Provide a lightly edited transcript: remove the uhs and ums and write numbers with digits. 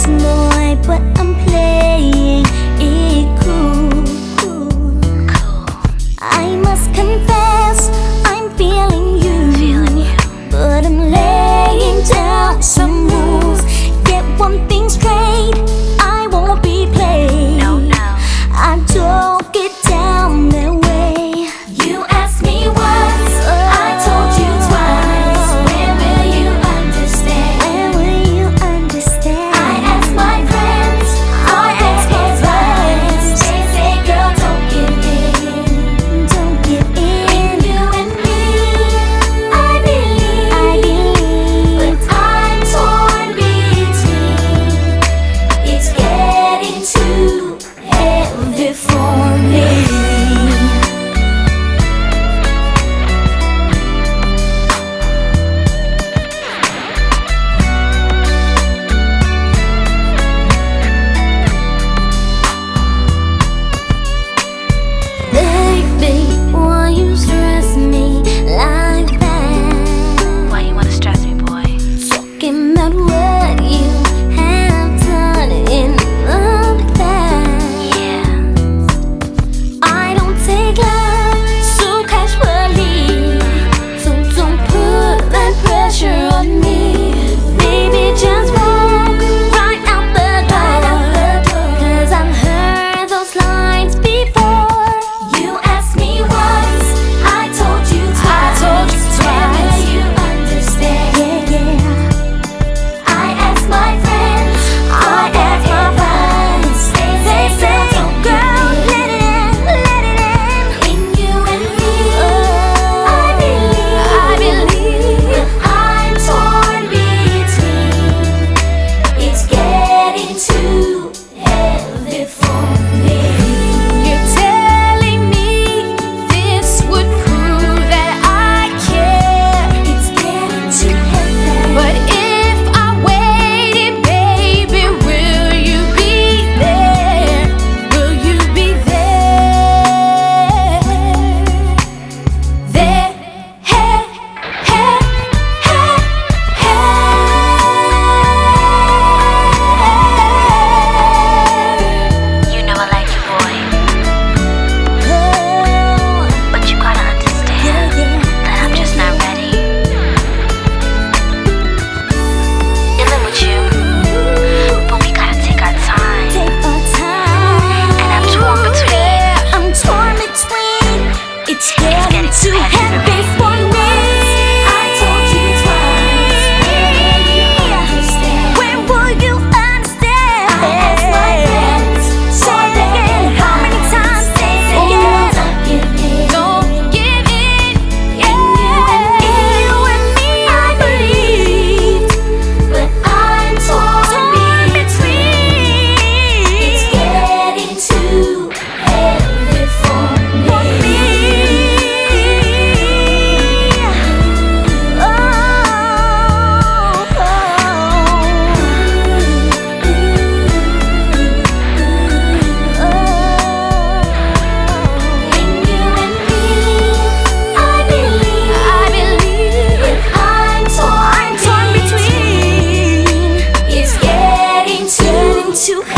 nice boy, but I'm playing it cool. I must confess, I'm feeling you, but I'm laying down some rules. Get one thing straight, I won't be played. I don't get down that way. You asked me once, I told you twice. When will you understand? When will you understand? I asked my friends, I asked my friends. They say, girl, don't give in. Don't give in. In you and me, I believe. But I'm torn between. It's getting too heavy for me. Baby, why you stress me like that? Why you wanna stress me, boy? Talking about what you have done in the past. Yeah. I don't take love so casually, so don't put that pressure on me. Baby, just walk right out the door, 'cause I've heard those lines before. You asked me once, I told you twice. When will you understand? Yeah. I asked my friends, I asked my friends. They say, girl, let it in. In you and me, I believe. But I'm torn between. It's getting too heavy for me. You're telling me this would prove that I care. It's getting too heavy. But if I waited, baby, will you be there? Will you be there? There, hey, hey, hey, You know I like you, boy. hey. But you gotta understand that I'm just not ready. Dealing with you. But we gotta take our time. Take our time. And I'm torn between. I'm torn between. It's getting getting too too heavy heavy for me. I told you twice. When will you understand? I asked my friends, how many times they say yes? Don't give in. Yeah. In you and me, I believe. But I'm torn between. It's getting too heavy for me. In you and me, I believe. But I'm torn between. It's getting too